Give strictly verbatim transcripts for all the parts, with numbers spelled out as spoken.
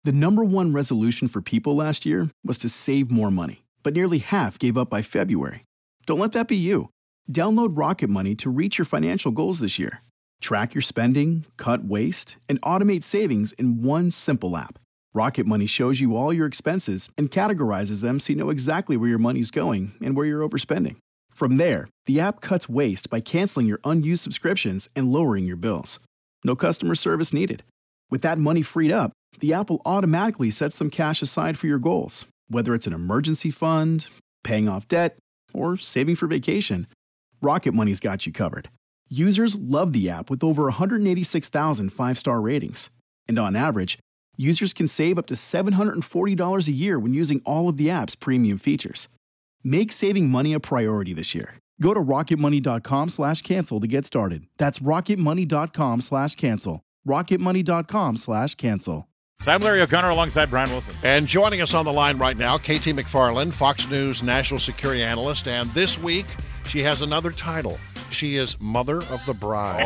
The number one resolution for people last year was to save more money, but nearly half gave up by February. Don't let that be you. Download Rocket Money to reach your financial goals this year. Track your spending, cut waste, and automate savings in one simple app. Rocket Money shows you all your expenses and categorizes them so you know exactly where your money's going and where you're overspending. From there, the app cuts waste by canceling your unused subscriptions and lowering your bills. No customer service needed. With that money freed up, the app will automatically set some cash aside for your goals, whether it's an emergency fund, paying off debt, or saving for vacation. Rocket Money's got you covered. Users love the app with over one hundred eighty-six thousand five-star ratings. And on average, users can save up to seven hundred forty dollars a year when using all of the app's premium features. Make saving money a priority this year. Go to rocketmoney.com slash cancel to get started. That's rocketmoney.com slash cancel. rocketmoney.com slash cancel. So I'm Larry O'Connor alongside Brian Wilson. And joining us on the line right now, Katie McFarland, Fox News national security analyst. And this week, she has another title. She is Mother of the Bride.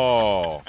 Oh.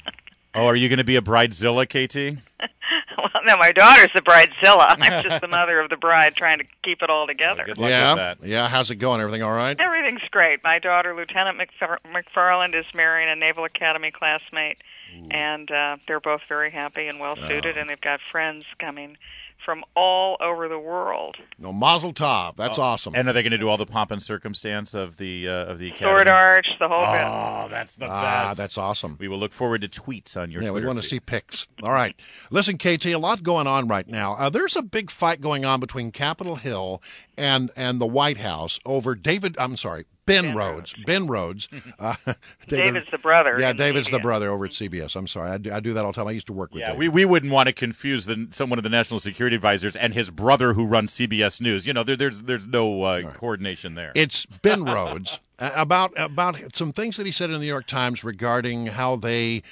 Oh, are you going to be a bridezilla, Katie? Well, no, my daughter's the bridezilla. I'm just the mother of the bride trying to keep it all together. Well, good luck yeah, with that. yeah. How's it going? Everything all right? Everything's great. My daughter, Lieutenant McFar- McFarland, is marrying a Naval Academy classmate, Ooh. and uh, they're both very happy and well-suited, oh. and they've got friends coming from all over the world. No, Mazel Tov. That's oh. awesome. And are they going to do all the pomp and circumstance of the uh, of the academy? Sword Arch, the whole oh, bit. Oh, that's the ah, best. That's awesome. We will look forward to tweets on your Yeah, Twitter we want to feed. see pics. All right. Listen, K T, a lot going on right now. Uh, there's a big fight going on between Capitol Hill and, and the White House over David, I'm sorry, Ben, ben Rhodes. Rhodes. Ben Rhodes. Uh, David's the brother. Yeah, David's the brother over at C B S. I'm sorry. I do, I do that all the time. I used to work with Yeah, David. we, we wouldn't want to confuse the, someone of the national security advisors and his brother who runs C B S News. You know, there, there's there's no uh, right. coordination there. It's Ben Rhodes about about some things that he said in the New York Times regarding how they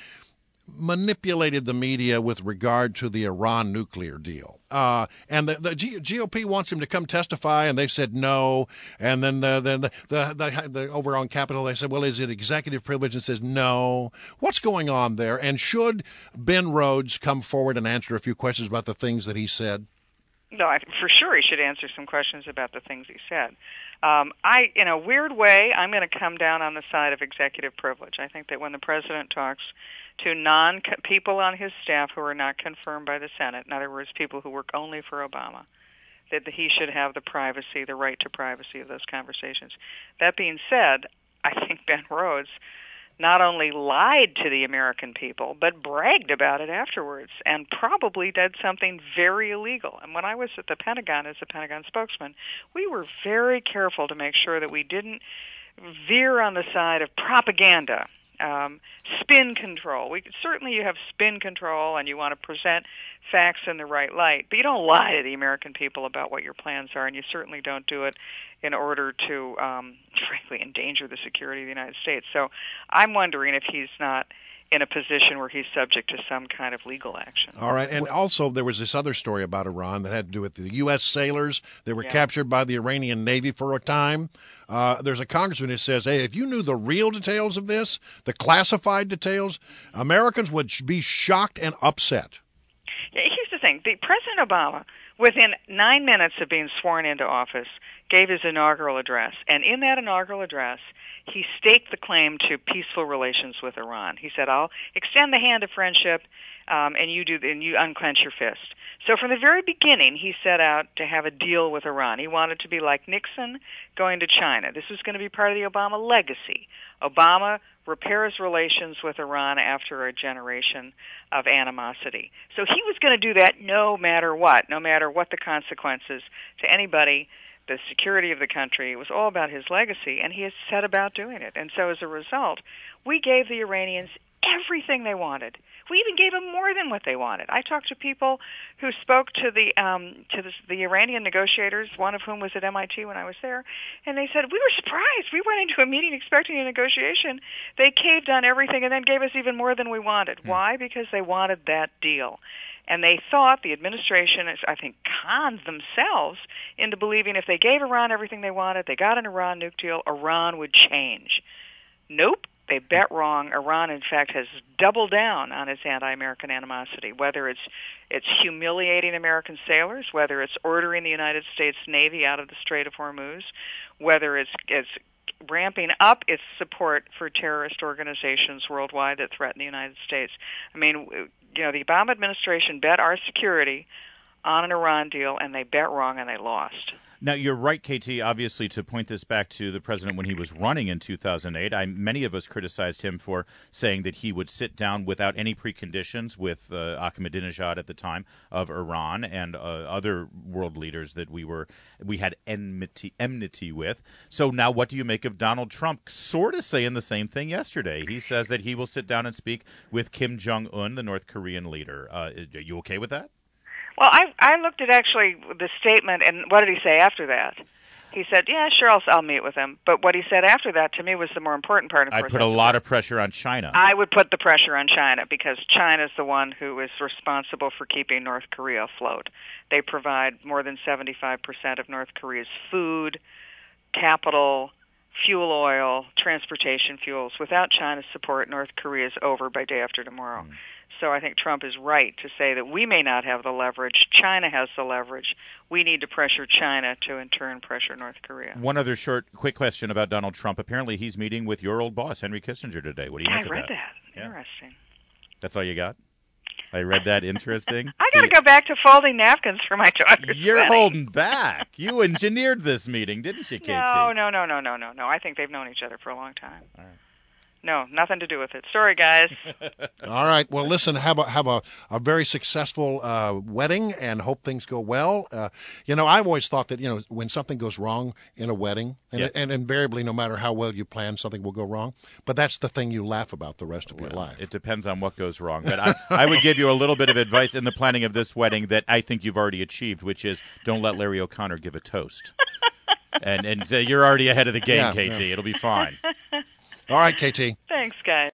manipulated the media with regard to the Iran nuclear deal. Uh, and the, the G- GOP wants him to come testify, and they've said no. And then the the, the, the, the, the over on Capitol, they said, well, is it executive privilege? And says no. What's going on there? And should Ben Rhodes come forward and answer a few questions about the things that he said? No, I, for sure he should answer some questions about the things he said. Um, I, in a weird way, I'm going to come down on the side of executive privilege. I think that when the president talks to non people on his staff who are not confirmed by the Senate, in other words, people who work only for Obama, that he should have the privacy, the right to privacy of those conversations. That being said, I think Ben Rhodes not only lied to the American people, but bragged about it afterwards, and probably did something very illegal. And when I was at the Pentagon as a Pentagon spokesman, we were very careful to make sure that we didn't veer on the side of propaganda, um, spin control. We certainly you have spin control, and you want to present facts in the right light, but you don't lie to the American people about what your plans are, and you certainly don't do it in order to, um, frankly, endanger the security of the United States. So I'm wondering if he's not in a position where he's subject to some kind of legal action. All right, and also there was this other story about Iran that had to do with the U S sailors that were yeah. captured by the Iranian Navy for a time. Uh, there's a congressman who says, hey, if you knew the real details of this, the classified details, Americans would be shocked and upset. Yeah, here's the thing. The President Obama, within nine minutes of being sworn into office, gave his inaugural address. And in that inaugural address, he staked the claim to peaceful relations with Iran. He said, I'll extend the hand of friendship, um, and you do, and you unclench your fist. So from the very beginning, he set out to have a deal with Iran. He wanted to be like Nixon going to China. This was going to be part of the Obama legacy. Obama repairs relations with Iran after a generation of animosity. So he was going to do that no matter what, no matter what the consequences to anybody, the security of the country. It was all about his legacy, and he has set about doing it. And so as a result, we gave the Iranians everything they wanted. We even gave them more than what they wanted. I talked to people who spoke to the um, to the, the Iranian negotiators, one of whom was at M I T when I was there, and they said, we were surprised. We went into a meeting expecting a negotiation. They caved on everything and then gave us even more than we wanted. Hmm. Why? Because they wanted that deal. And they thought, the administration, I think, conned themselves into believing if they gave Iran everything they wanted, they got an Iran nuke deal, Iran would change. Nope. they bet wrong. Iran, in fact, has doubled down on its anti-American animosity, whether it's it's humiliating American sailors, whether it's ordering the United States Navy out of the Strait of Hormuz, whether it's it's ramping up its support for terrorist organizations worldwide that threaten the United States. I mean, you know, the Obama administration bet our security on an Iran deal, and they bet wrong, and they lost. Now, you're right, K T, obviously, to point this back to the president when he was running in two thousand eight. I, many of us criticized him for saying that he would sit down without any preconditions with uh, Ahmadinejad at the time of Iran and uh, other world leaders that we were we had enmity, enmity with. So now what do you make of Donald Trump sort of saying the same thing yesterday? He says that he will sit down and speak with Kim Jong-un, the North Korean leader. Uh, are you okay with that? Well, I I looked at actually the statement, and what did he say after that? He said, yeah, sure, I'll, I'll meet with him. But what he said after that, to me, was the more important part. Of I course, put a lot of pressure on China. I would put the pressure on China, because China is the one who is responsible for keeping North Korea afloat. They provide more than seventy-five percent of North Korea's food, capital, fuel oil, transportation fuels. Without China's support, North Korea is over by day after tomorrow. Mm. So I think Trump is right to say that we may not have the leverage. China has the leverage. We need to pressure China to, in turn, pressure North Korea. One other short, quick question about Donald Trump. Apparently he's meeting with your old boss, Henry Kissinger, today. What do you yeah, make of that? I read that. Yeah. Interesting. That's all you got? I read that. Interesting. I got to go back to folding napkins for my daughter's You're wedding. holding back. You engineered this meeting, didn't you, K T? No, no, no, no, no, no, no. I think they've known each other for a long time. All right. No, nothing to do with it. Sorry, guys. All right. Well, listen, have a have a, a very successful uh, wedding, and hope things go well. Uh, you know, I've always thought that, you know, when something goes wrong in a wedding, and, yep. and invariably, no matter how well you plan, something will go wrong. But that's the thing you laugh about the rest of well, your life. It depends on what goes wrong. But I, I would give you a little bit of advice in the planning of this wedding that I think you've already achieved, which is don't let Larry O'Connor give a toast. and and so you're already ahead of the game, yeah, K T. Yeah. It'll be fine. All right, K T. Thanks, guys.